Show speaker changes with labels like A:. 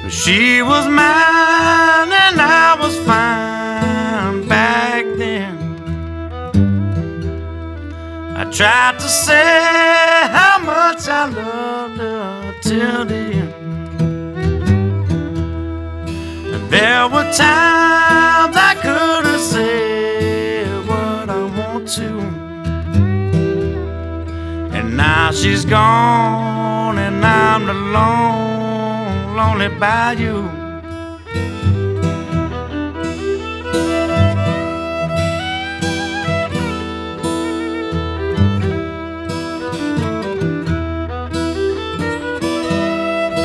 A: She was mine and I was fine back then. I tried to say how much I loved her till the end. And there were times I could have said what I want to. And now she's gone and I'm alone, lonely by you.